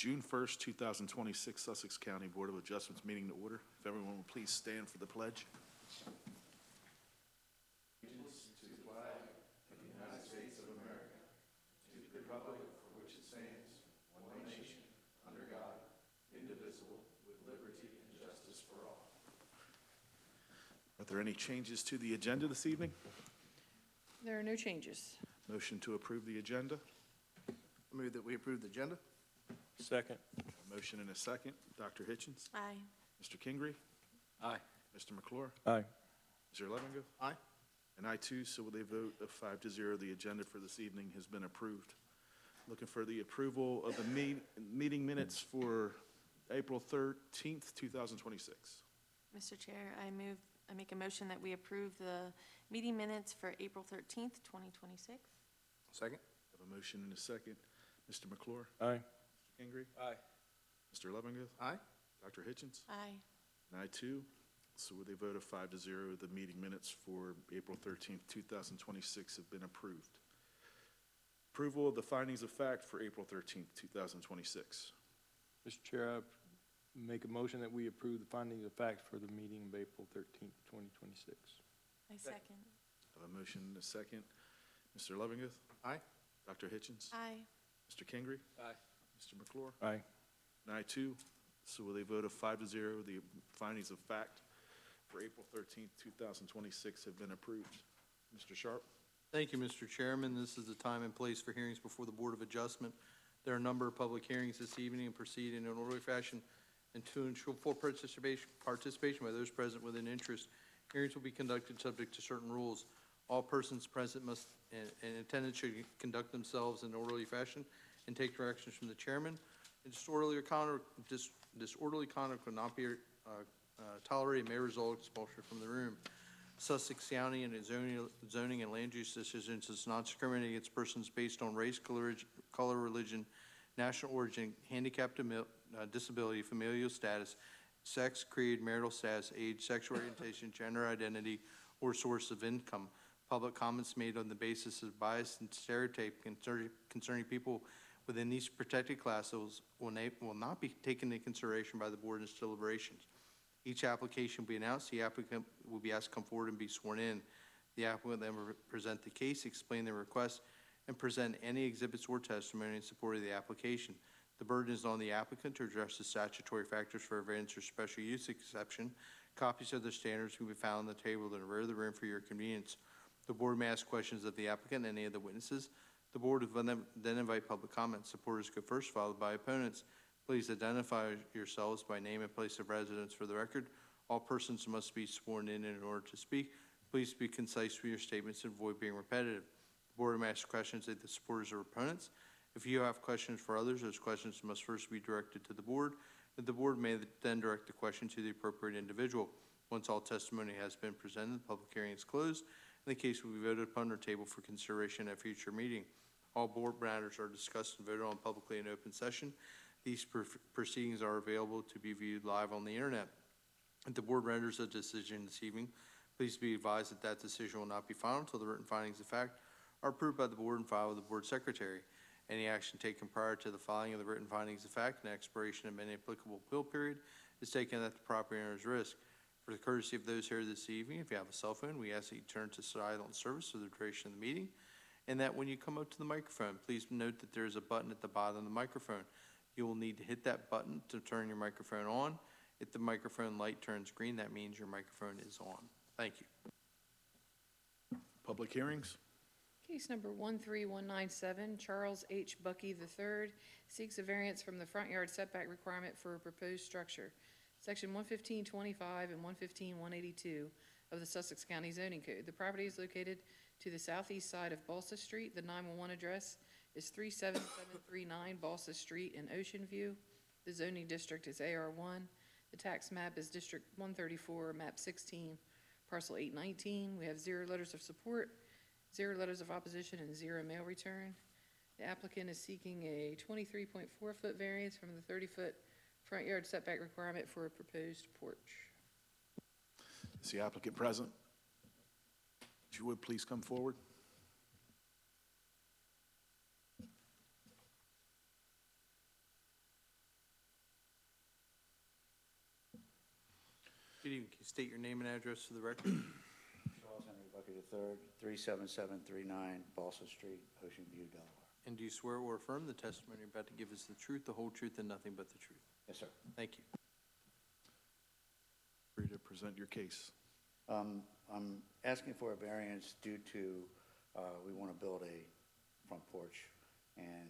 June 1st, 2026 Sussex County Board of Adjustments meeting to order. If everyone will please stand for the pledge. Allegiance to the flag of the United States of America, to the republic for which it stands, one nation, under God, indivisible, with liberty and justice for all. Are there any changes to the agenda this evening? There are no changes. Motion to approve the agenda. I move that we approve the agenda. Second. A motion and a second. Dr. Hitchens? Aye. Mr. Kingery? Aye. Mr. McClure? Aye. Mr. Levingood? Aye. And I too, so with a vote of 5-0, the agenda for this evening has been approved. Looking for the approval of the meeting minutes for April 13th, 2026. Mr. Chair, I make a motion that we approve the meeting minutes for April 13th, 2026. Second. I have a motion and a second. Mr. McClure? Aye. Mr. Kingery? Aye. Mr. Levingood? Aye. Dr. Hitchens? Aye. And I too. So with a vote of 5-0, the meeting minutes for April 13th, 2026 have been approved. Approval of the findings of fact for April 13th, 2026. Mr. Chair, I make a motion that we approve the findings of fact for the meeting of April 13th, 2026. I second. I have a motion and a second. Mr. Levingood? Aye. Dr. Hitchens? Aye. Mr. Kingery? Aye. Mr. McClure? Aye. And I too. So with a vote of 5-0, the findings of fact for April 13th, 2026 have been approved. Mr. Sharp? Thank you, Mr. Chairman. This is the time and place for hearings before the Board of Adjustment. There are a number of public hearings this evening and proceed in an orderly fashion and to ensure full participation by those present with an interest. Hearings will be conducted subject to certain rules. All persons present must and attendants should conduct themselves in an orderly fashion and take directions from the chairman. And disorderly conduct will not be tolerated, may result in expulsion from the room. Sussex County and its zoning and land use decisions does not discriminate against persons based on race, color, religion, national origin, handicap, disability, familial status, sex, creed, marital status, age, sexual orientation, gender identity, or source of income. Public comments made on the basis of bias and stereotype concerning people within these protected classes will not be taken into consideration by the board in its deliberations. Each application will be announced. The applicant will be asked to come forward and be sworn in. The applicant then will present the case, explain their request, and present any exhibits or testimony in support of the application. The burden is on the applicant to address the statutory factors for a variance or special use exception. Copies of the standards will be found on the table in the rear of the room for your convenience. The board may ask questions of the applicant and any of the witnesses. The board will then invite public comment. Supporters go first, followed by opponents. Please identify yourselves by name and place of residence for the record. All persons must be sworn in order to speak. Please be concise with your statements and avoid being repetitive. The board may ask questions of the supporters or opponents. If you have questions for others, those questions must first be directed to the board. The board may then direct the question to the appropriate individual. Once all testimony has been presented, the public hearing is closed, and the case will be voted upon or tabled for consideration at a future meeting. All board matters are discussed and voted on publicly in open session. These proceedings are available to be viewed live on the internet. If the board renders a decision this evening, please be advised that that decision will not be final until the written findings of fact are approved by the board and filed with the board secretary. Any action taken prior to the filing of the written findings of fact and expiration of any applicable appeal period is taken at the property owner's risk. For the courtesy of those here this evening, if you have a cell phone, we ask that you turn to silent service for the duration of the meeting, and that when you come up to the microphone, please note that there is a button at the bottom of the microphone. You will need to hit that button to turn your microphone on. If the microphone light turns green, that means your microphone is on. Thank you. Public hearings. Case number 13197, Charles H. Bucky III seeks a variance from the front yard setback requirement for a proposed structure. Section 115.25 and 115.182 of the Sussex County Zoning Code. The property is located to the southeast side of Balsa Street. The 911 address is 37739 Balsa Street in Ocean View. The zoning district is AR1. The tax map is District 134, map 16, parcel 819. We have 0 letters of support, 0 letters of opposition, and 0 mail return. The applicant is seeking a 23.4-foot variance from the 30-foot front yard setback requirement for a proposed porch. Is the applicant present? If you would, please come forward. Good evening. Can you state your name and address for the record? Charles Henry Bucky III, 37739 Balsam Street, Ocean View, Delaware. And do you swear or affirm the testimony you're about to give is the truth, the whole truth, and nothing but the truth? Yes, sir. Thank you. Free to present your case. I'm asking for a variance due to, we want to build a front porch, and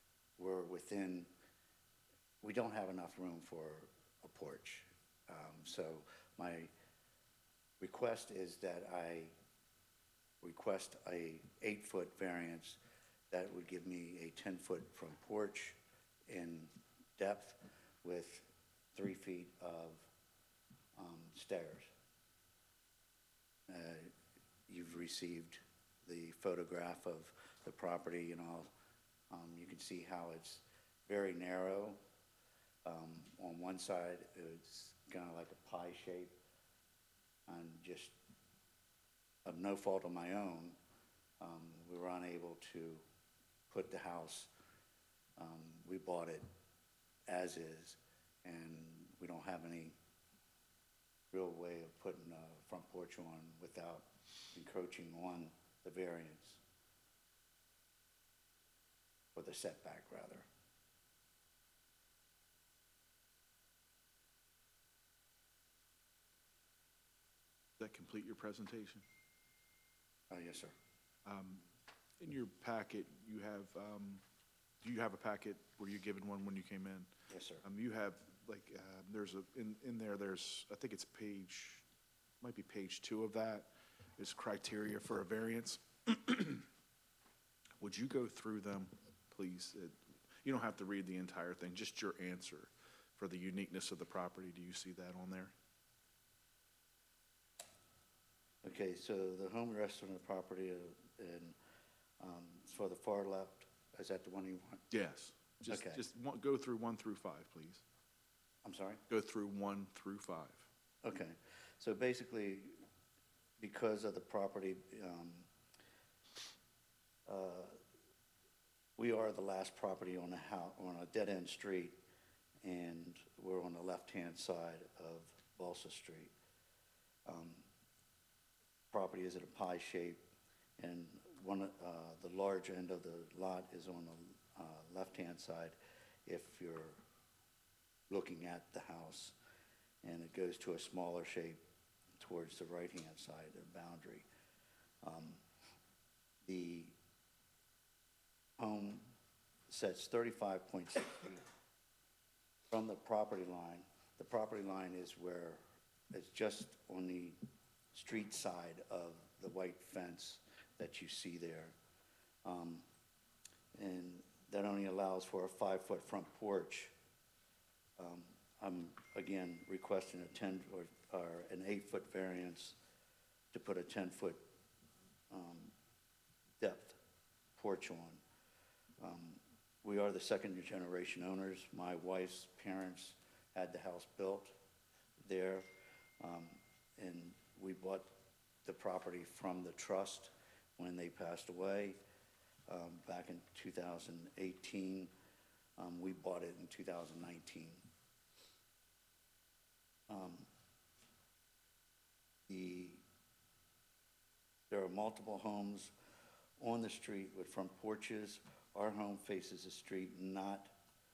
we don't have enough room for a porch. So my request is that I request a 8-foot variance that would give me a 10-foot front porch in depth with 3 feet of stairs. You've received the photograph of the property and all. You can see how it's very narrow. On one side, it's kind of like a pie shape, and just of no fault of my own, we were unable to put the house. We bought it as is, and we don't have any real way of putting a front porch on without encroaching on the variance, or the setback, rather. Does that complete your presentation? Yes, sir. In your packet, you have, do you have a packet? Were you given one when you came in? Yes, sir. You have, like, there's in there, there's, I think it's might be page 2 of that, is criteria for a variance. Would you go through them, please? You don't have to read the entire thing, just your answer for the uniqueness of the property. Do you see that on there? Okay, so the home rests on the property, and for the far left, is that the one you want? Yes. Okay. Go through 1 through 5, please. I'm sorry? Go through 1 through 5. Okay, so basically, because of the property, we are the last property on a dead-end street, and we're on the left-hand side of Balsam Street. Property is in a pie shape, and the large end of the lot is on the left-hand side if you're looking at the house, and it goes to a smaller shape towards the right-hand side of the boundary. The home sets 35.6 feet from the property line. The property line is where it's just on the street side of the white fence that you see there. And that only allows for a 5-foot front porch. I'm, again, requesting a 10 or an 8-foot variance to put a 10-foot depth porch on. We are the second-generation owners. My wife's parents had the house built there, and we bought the property from the trust when they passed away back in 2018. We bought it in 2019. There are multiple homes on the street with front porches. Our home faces the street, not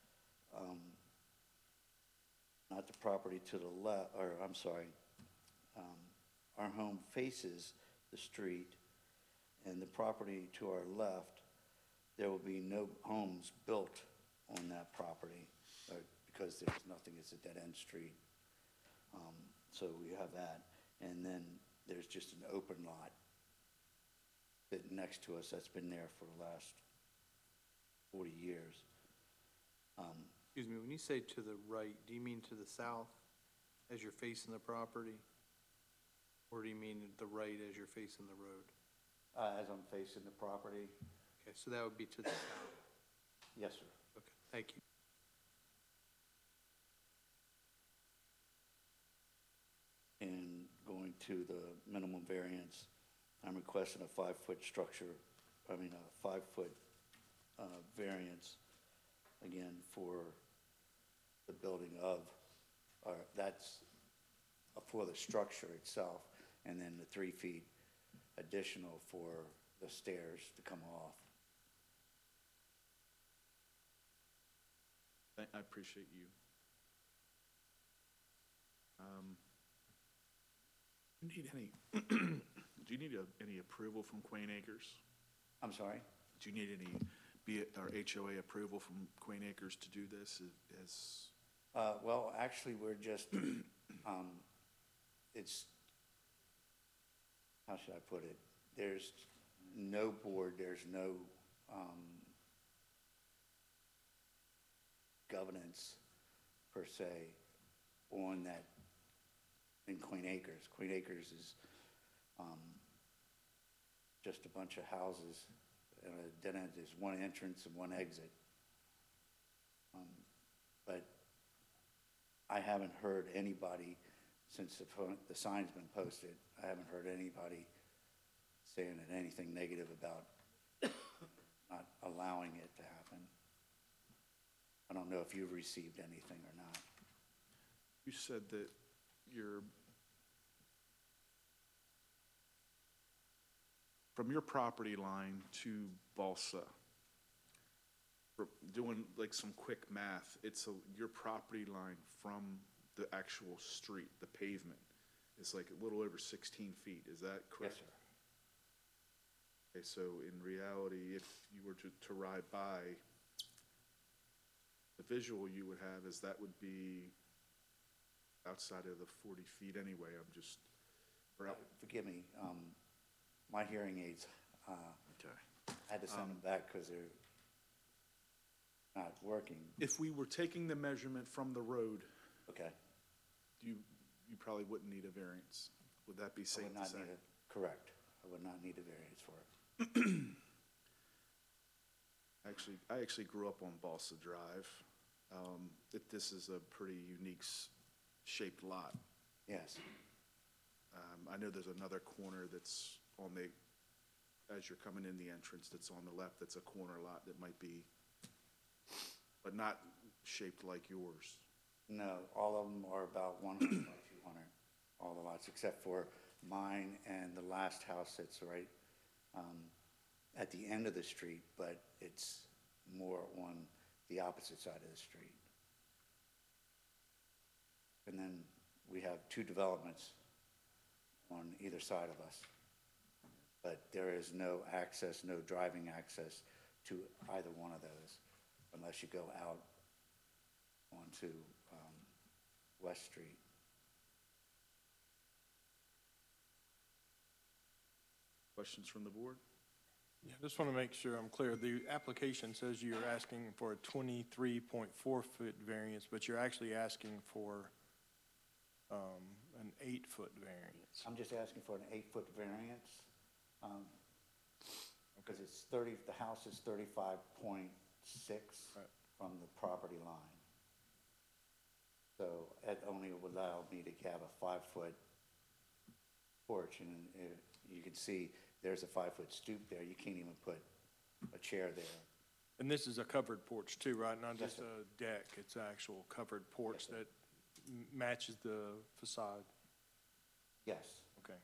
the property to the left, or I'm sorry, our home faces the street, and the property to our left, there will be no homes built on that property because there's nothing, it's a dead-end street. So we have that, and then there's just an open lot next to us that's been there for the last 40 years. Excuse me, when you say to the right, do you mean to the south as you're facing the property? Or do you mean the right as you're facing the road? As I'm facing the property? Okay, so that would be to the south. Yes, sir. Okay, thank you. And going to the minimum variance, I'm requesting a 5-foot a 5-foot variance, again, for the building of, that's a for the structure itself, and then the 3 feet additional for the stairs to come off. I appreciate you. Do you need any, do you need any approval from Quayne Acres? I'm sorry? Do you need any, be it our HOA approval from Quayne Acres to do this as? Well, actually, we're just, it's, how should I put it? There's no board, there's no, governance per se on that in Quayne Acres. Quayne Acres is, just a bunch of houses, and a dead end. There's one entrance and one exit. But I haven't heard anybody, since the sign's been posted, I haven't heard anybody saying anything negative about not allowing it to happen. I don't know if you've received anything or not. You said that from your property line to Balsa, doing like some quick math, your property line from the actual street, the pavement, is like a little over 16 feet. Is that correct? Yes, sir. Okay, so in reality, if you were to ride by, the visual you would have is that would be outside of the 40 feet anyway. I'm just, Forgive me, my hearing aids, okay. I had to send them back because they're not working. If we were taking the measurement from the road, Okay. you probably wouldn't need a variance. Would that be I safe would to not say? need it, correct. I would not need a variance for it. I actually grew up on Balsa Drive. This is a pretty unique shaped lot. Yes, I know there's another corner that's as you're coming in the entrance, that's on the left, that's a corner lot that might be, but not shaped like yours. no, all of them are about 100 by 200, all the lots, except for mine and the last house that's right at the end of the street, but it's more on the opposite side of the street. And then we have 2 developments on either side of us. But there is no access, no driving access to either one of those unless you go out onto West Street. Questions from the board? Yeah, just want to make sure I'm clear. The application says you're asking for a 23.4-foot variance, but you're actually asking for an 8-foot variance. I'm just asking for an 8-foot variance, because it's 30, the house is 35.6 from the property line. So it only would allow me to have a 5-foot porch, and you can see there's a 5-foot stoop there. You can't even put a chair there. And this is a covered porch too, right? Not Yes, just sir. a deck, it's an actual covered porch Yes, sir. that matches the facade. Yes. Okay.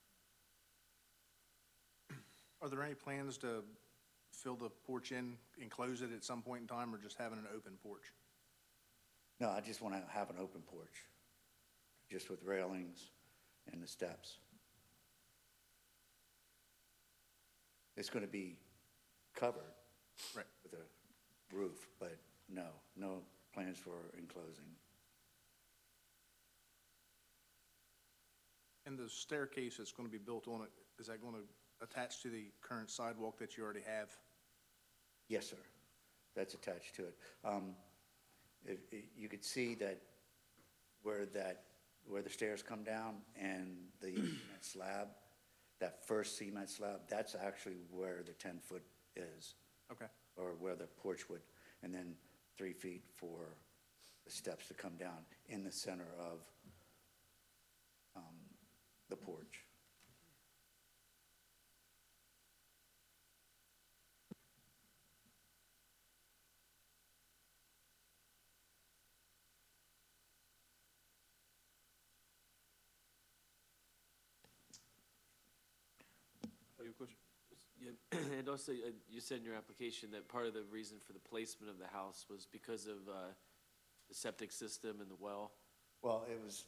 Are there any plans to fill the porch in, enclose it at some point in time, or just having an open porch? No, I just want to have an open porch, just with railings and the steps. It's going to be covered. Right. With a roof, but no plans for enclosing. And the staircase that's going to be built on it, is that going to attach to the current sidewalk that you already have? Yes, sir. That's attached to it. You could see that where the stairs come down and the cement slab, that first cement slab, that's actually where the 10-foot is. Okay. Or where the porch would, and then 3 feet for the steps to come down in the center of the porch. And also, you said in your application that part of the reason for the placement of the house was because of the septic system and the well. Well, it was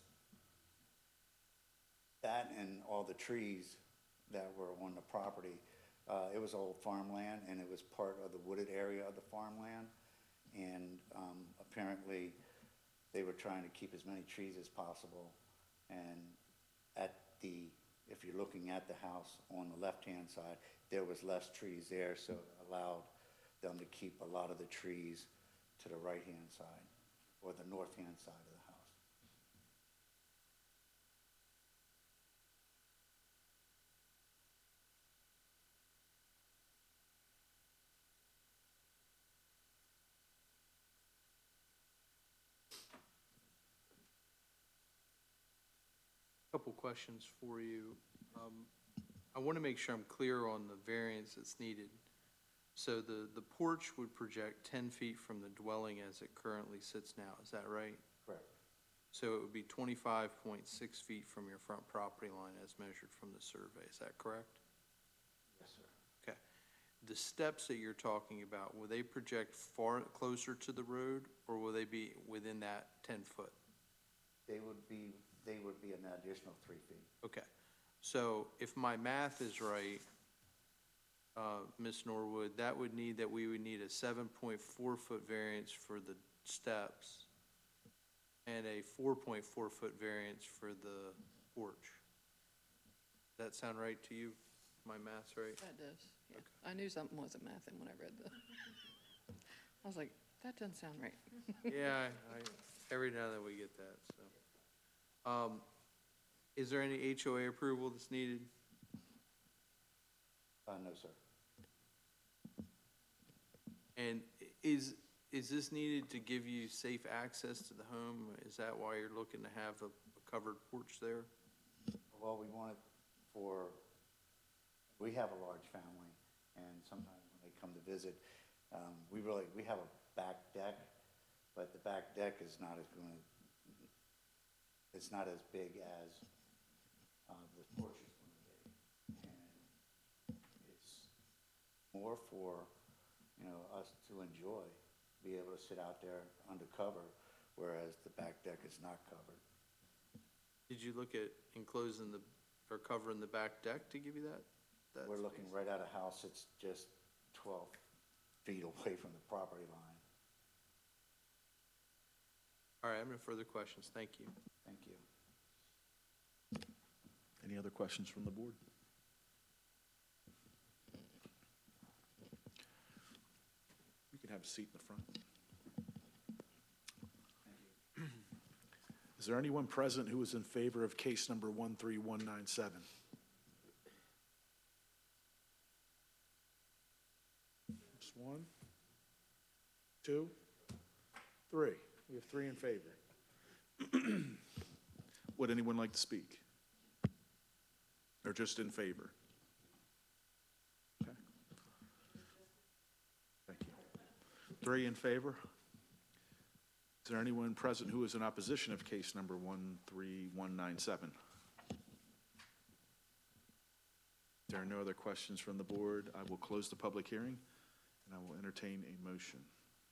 that and all the trees that were on the property. It was old farmland, and it was part of the wooded area of the farmland. And apparently, they were trying to keep as many trees as possible. And if you're looking at the house on the left-hand side, there was less trees there, so it allowed them to keep a lot of the trees to the right-hand side, or the north-hand side of the house. Couple questions for you. I want to make sure I'm clear on the variance that's needed. So the porch would project 10 feet from the dwelling as it currently sits now, is that right? Correct. So it would be 25.6 feet from your front property line as measured from the survey, is that correct? Yes, sir. Okay. The steps that you're talking about, will they project far closer to the road, or will they be within that 10-foot? They would be an additional 3 feet. Okay. So if my math is right, Ms. Norwood, we would need a 7.4-foot variance for the steps and a 4.4-foot variance for the porch. Does that sound right to you? My math's right? That does, yeah. I knew something wasn't mathing when I read I was like, that doesn't sound right. Yeah, every now and then we get that, so. Is there any HOA approval that's needed? No, sir. And is this needed to give you safe access to the home? Is that why you're looking to have a covered porch there? Well, we have a large family, and sometimes when they come to visit, we have a back deck, but the back deck is not as big as the porch is going to be. And it's more for, us to enjoy, be able to sit out there under cover, whereas the back deck is not covered. Did you look at enclosing or covering the back deck to give you that? We're looking right at a house that's just 12 feet away from the property line. All right, I have no further questions. Thank you. Thank you. Any other questions from the board? You can have a seat in the front. Is there anyone present who is in favor of case number 13197? Just 1, 2, 3. We have 3 in favor. Would anyone like to speak? Or just in favor? Okay. Thank you. 3 in favor. Is there anyone present who is in opposition of case number 13197? If there are no other questions from the board, I will close the public hearing, and I will entertain a motion.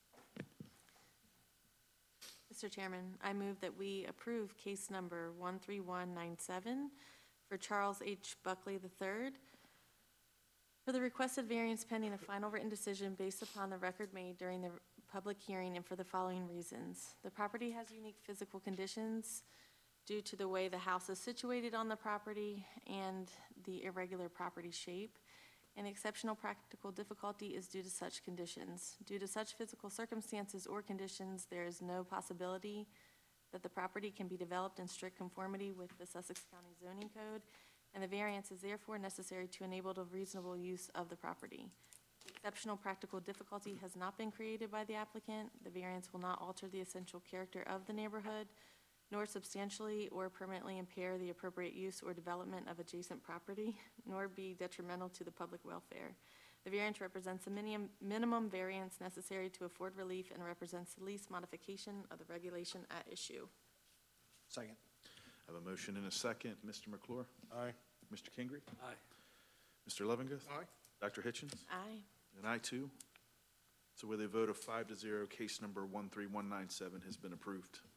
Mr. Chairman, I move that we approve case number 13197 for Charles H. Buckley III for the requested variance pending a final written decision based upon the record made during the public hearing and for the following reasons. The property has unique physical conditions due to the way the house is situated on the property and the irregular property shape. And exceptional practical difficulty is due to such conditions. Due to such physical circumstances or conditions, there is no possibility that the property can be developed in strict conformity with the Sussex County Zoning Code, and the variance is therefore necessary to enable the reasonable use of the property. Exceptional practical difficulty has not been created by the applicant. The variance will not alter the essential character of the neighborhood, nor substantially or permanently impair the appropriate use or development of adjacent property, nor be detrimental to the public welfare. The variance represents the minimum variance necessary to afford relief and represents the least modification of the regulation at issue. Second. I have a motion and a second. Mr. McClure? Aye. Mr. Kingery? Aye. Mr. Levingith? Aye. Dr. Hitchens? Aye. And I too. So with a vote of 5-0, case number 13197 has been approved.